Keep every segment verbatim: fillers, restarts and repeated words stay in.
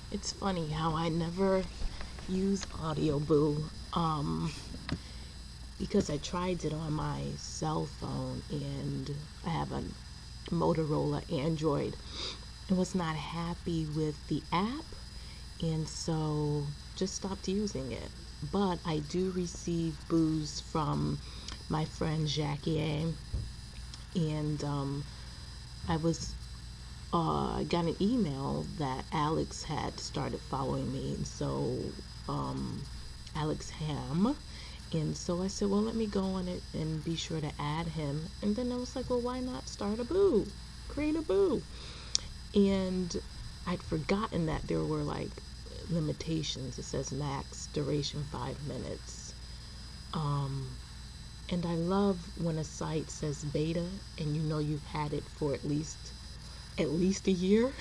It's funny how I never use Audioboo, um, because I tried it on my cell phone and I have a Motorola Android and was not happy with the app, and so just stopped using it. But I do receive boos from my friend Jackie A, and um, I was uh, I got an email that Alex had started following me, and so um, Alex Ham. And so I said, well, let me go on it and be sure to add him. And then I was like, well, why not start a boo? Create a boo. And I'd forgotten that there were like limitations. It says max duration five minutes. Um, and I love when a site says beta and you know you've had it for at least at least a year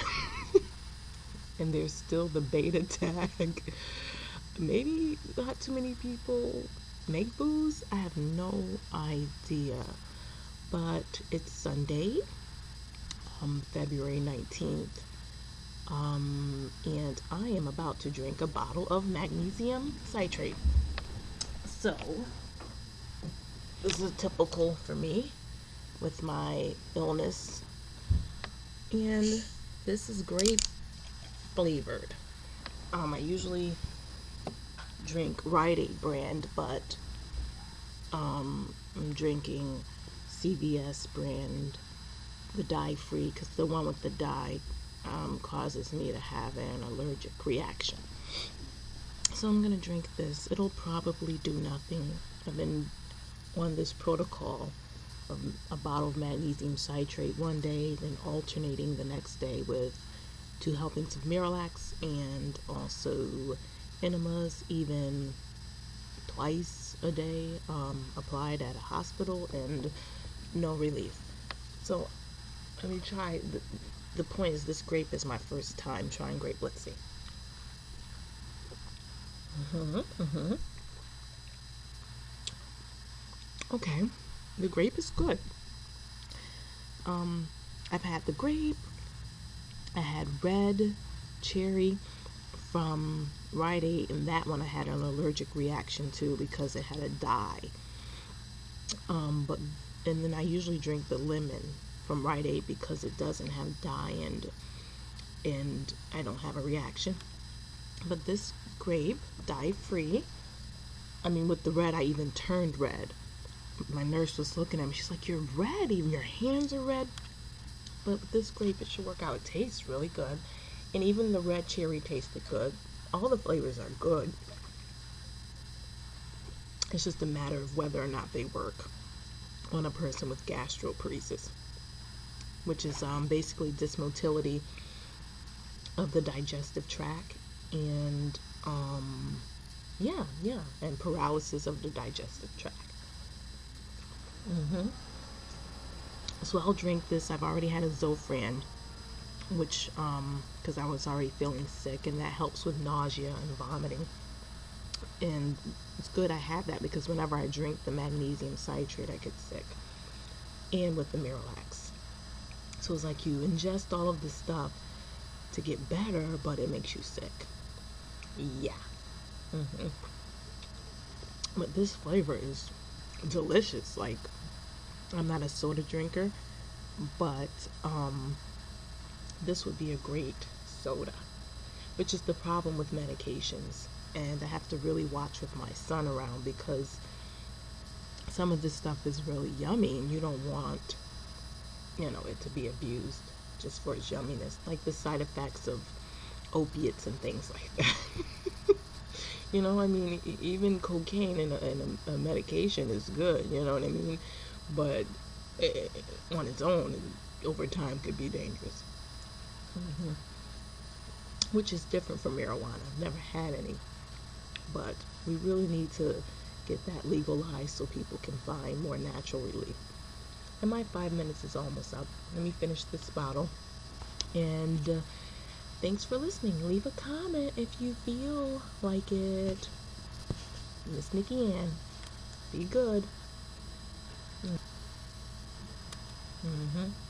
and there's still the beta tag. Maybe not too many people make boos. I have no idea. But it's Sunday, um, February nineteenth. Um, and I am about to drink a bottle of magnesium citrate. So, this is typical for me with my illness. And this is grape flavored. Um, I usually drink Rite Aid brand, but um, I'm drinking C V S brand, the dye free, because the one with the dye um, causes me to have an allergic reaction. So I'm gonna drink this. It'll probably do nothing. I've been on this protocol of a bottle of magnesium citrate one day, then alternating the next day with two helpings of Miralax and also enemas, even twice a day, um, applied at a hospital, and no relief. So let me try. The, the point is, this grape is my first time trying grape. Let's see. Mm-hmm, mm-hmm. Okay, the grape is good. Um, I've had the grape. I had red cherry from Rite Aid, and that one I had an allergic reaction to because it had a dye. Um, but and then I usually drink the lemon from Rite Aid because it doesn't have dye and and I don't have a reaction. But this grape, dye free. I mean, with the red, I even turned red. My nurse was looking at me. She's like, "You're red. Even your hands are red." But with this grape, it should work out. It tastes really good, and even the red cherry tasted good. All the flavors are good. It's just a matter of whether or not they work on a person with gastroparesis, which is um, basically dysmotility of the digestive tract, and um, yeah, yeah, and paralysis of the digestive tract. Mm-hmm. So I'll drink this. I've already had a Zofran, which, um, because I was already feeling sick, and that helps with nausea and vomiting. And it's good I have that because whenever I drink the magnesium citrate, I get sick. And with the Miralax. So it's like you ingest all of this stuff to get better, but it makes you sick. Yeah. Mm-hmm. But this flavor is delicious. Like, I'm not a soda drinker, but um, this would be a great soda, which is the problem with medications. And I have to really watch with my son around because some of this stuff is really yummy and you don't want, you know, it to be abused just for its yumminess, like the side effects of opiates and things like that. You know, I mean, even cocaine in a, in a, a medication is good, you know what I mean? But it, on its own, over time, could be dangerous. Mm-hmm. Which is different from marijuana. I've never had any. But we really need to get that legalized so people can find more natural relief. And my five minutes is almost up. Let me finish this bottle. And uh, thanks for listening. Leave a comment if you feel like it. Miss Nikki Ann. Be good. Mm-hmm.